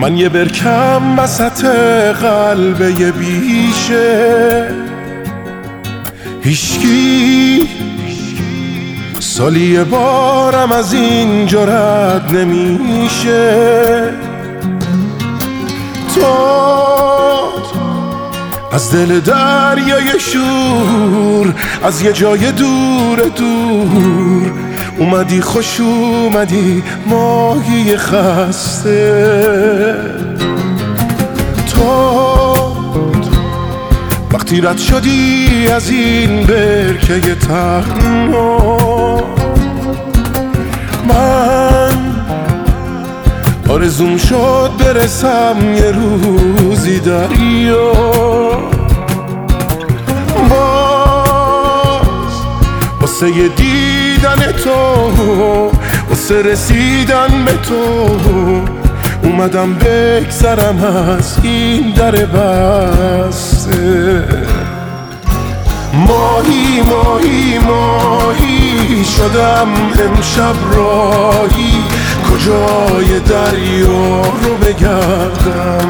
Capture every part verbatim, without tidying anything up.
من یه برکم وسط قلب یه بیشه، هیچکی سالی یه بارم از اینجا رد نمیشه. تو از دل دریای شور، از یه جای دور دور اومدی، خوش اومدی ماهی خسته. تو وقتی رد شدی از این برکه تنها، من آرزوم شد برسم یه روزی دریا. باز واسه یه دیدن تو، واسه رسیدن به تو اومدم بگذرم از این در بسته. ماهی ماهی ماهی شدم امشب راهی، کجای دریا رو بگردم.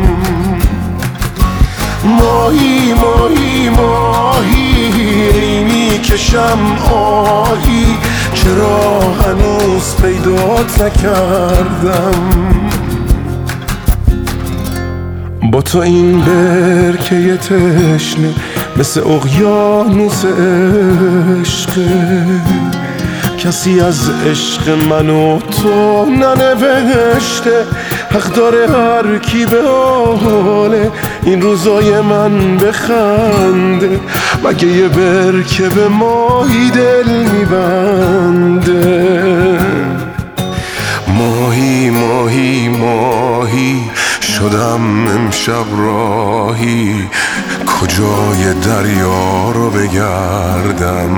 ماهی ماهی ماهی میکشم آهی، چرا هنوز پیدات نکردم. با تو این برکه تشنه مثل اقیانوس عشقه، کسی از عشق من و تو ننوشته. حق داره هر کی به حال این روزای من بخنده، مگه یه برکه به ماهی دل میبنده. ماهی ماهی ماهی شدم امشب راهی، کجای دریا رو بگردم.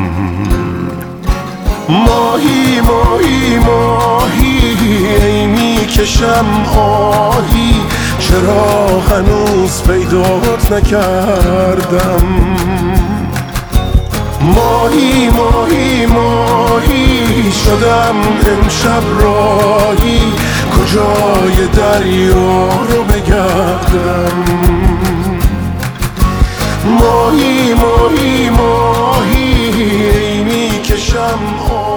ماهی ماهی ماهی ای میکشم آهی، چرا هنوز پیدات نکردم. ماهی ماهی ماهی شدم امشب راهی، کجای دریا رو بگردم. ماهی ماهی ماهی ای میکشم آهی.